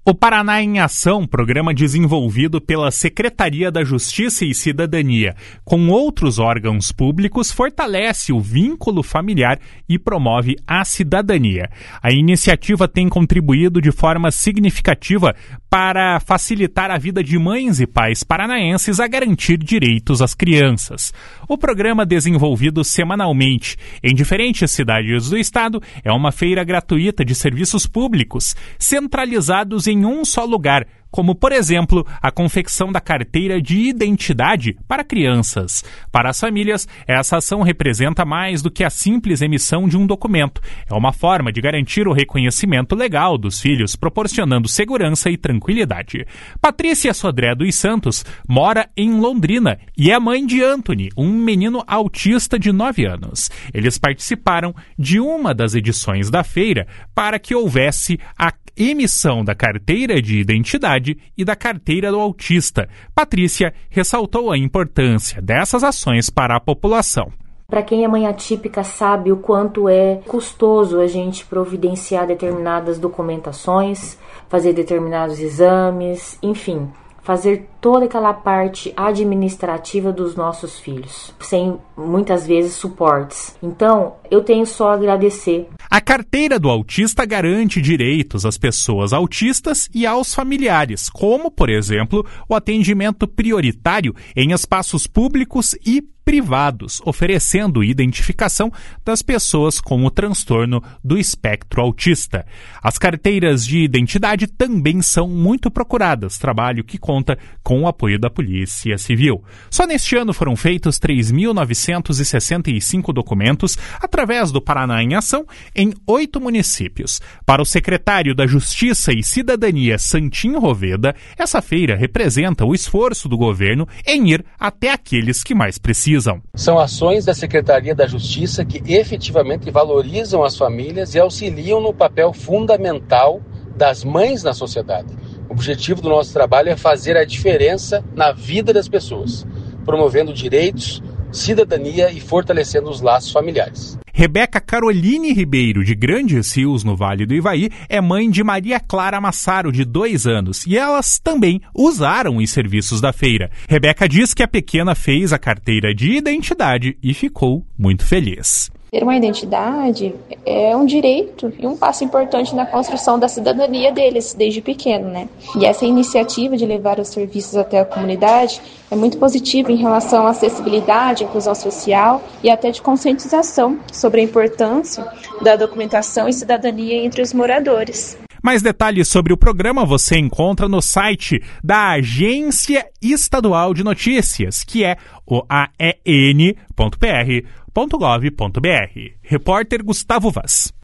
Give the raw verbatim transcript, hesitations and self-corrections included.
O Paraná em Ação, programa desenvolvido pela Secretaria da Justiça e Cidadania com outros órgãos públicos, fortalece o vínculo familiar e promove a cidadania. A iniciativa tem contribuído de forma significativa para facilitar a vida de mães e pais paranaenses a garantir direitos às crianças. O programa, desenvolvido semanalmente em diferentes cidades do estado, é uma feira gratuita de serviços públicos, centralizados em em um só lugar, como, por exemplo, a confecção da carteira de identidade para crianças. Para as famílias, essa ação representa mais do que a simples emissão de um documento. É uma forma de garantir o reconhecimento legal dos filhos, proporcionando segurança e tranquilidade. Patrícia Sodré dos Santos mora em Londrina e é mãe de Anthony, um menino autista de nove anos. Eles participaram de uma das edições da feira para que houvesse a emissão da carteira de identidade e da carteira do autista. Patrícia ressaltou a importância dessas ações para a população. Para quem é mãe atípica sabe o quanto é custoso a gente providenciar determinadas documentações, fazer determinados exames, enfim, fazer toda aquela parte administrativa dos nossos filhos, sem muitas vezes suportes. Então, eu tenho só a agradecer. A carteira do autista garante direitos às pessoas autistas e aos familiares, como, por exemplo, o atendimento prioritário em espaços públicos e privados, oferecendo identificação das pessoas com o transtorno do espectro autista. As carteiras de identidade também são muito procuradas, trabalho que conta com o apoio da Polícia Civil. Só neste ano foram feitos três mil novecentos e sessenta e cinco documentos através do Paraná em Ação em oito municípios. Para o secretário da Justiça e Cidadania, Santinho Roveda, essa feira representa o esforço do governo em ir até aqueles que mais precisam. São ações da Secretaria da Justiça que efetivamente valorizam as famílias e auxiliam no papel fundamental das mães na sociedade. O objetivo do nosso trabalho é fazer a diferença na vida das pessoas, promovendo direitos, cidadania e fortalecendo os laços familiares. Rebeca Caroline Ribeiro, de Grandes Rios, no Vale do Ivaí, é mãe de Maria Clara Massaro, de dois anos, e elas também usaram os serviços da feira. Rebeca diz que a pequena fez a carteira de identidade e ficou muito feliz. Ter uma identidade é um direito e um passo importante na construção da cidadania deles, desde pequeno, né? E essa iniciativa de levar os serviços até a comunidade é muito positiva em relação à acessibilidade, inclusão social e até de conscientização sobre a importância da documentação e cidadania entre os moradores. Mais detalhes sobre o programa você encontra no site da Agência Estadual de Notícias, que é o a e n ponto p r ponto gov ponto b r. Repórter Gustavo Vaz.